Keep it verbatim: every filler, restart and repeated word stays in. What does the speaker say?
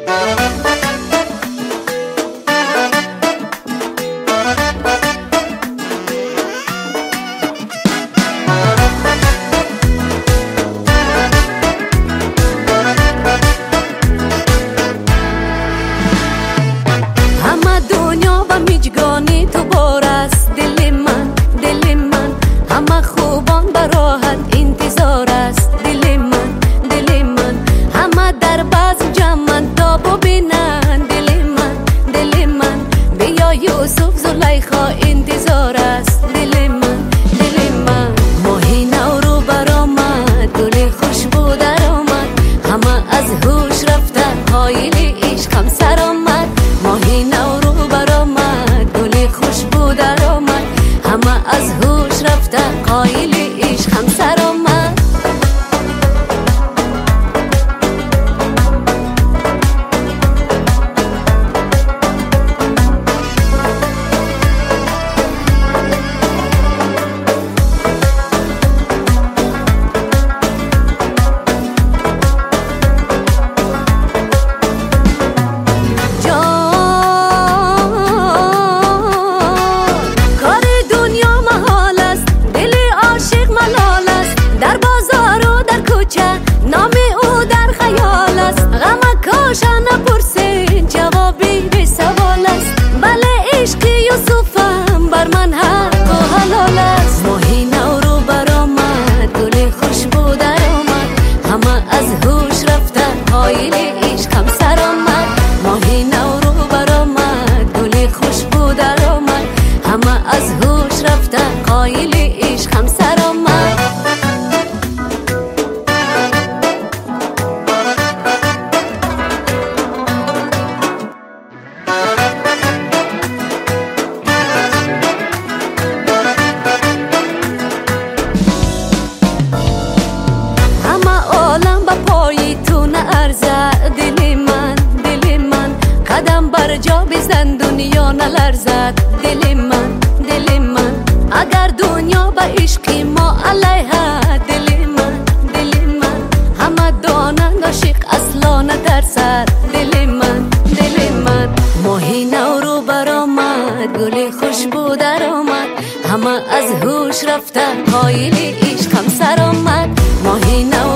همه دنیا و میجگانی تو بار است دل من دل من، همه خوبان براحت انتظار است دل من دل من، همه در باز جمعن تا ببینن دل من دل من، بیا یوسف زلیخا انتظار است دل من دل من. ماهی نو رو برآمد گل خوشبو در آمد، همه از هوش رفتن حایل عشقم سر آمد. ماهی نو رو برآمد گل خوشبو در آمد، همه از هوش رفتن قایل عشقم سر آمد. شانه پرسین جوابی به سوال است، بله عشق یوسفم بر من حق و حلال است. ماهی نو رو برآمد گل خوشبو در آمد، همه از هوش رفتن حایل عشقم سر آمد. ماهی نو رو برآمد گل خوشبو در آمد، همه از هوش رفتن قایل عشقم سر آمد. دل من دل من، قدم بر جا بزن دنیا نلرزد دل من دل من، اگر دنیا به عشق ما علیه دل من دل من، همه دانند عاشق اصلا نترسد دل من دل من. ماهی نو رو برآمد گل خوشبو در آمد، همه از هوش رفتن قایل عشقم سر آمد. ماهی نو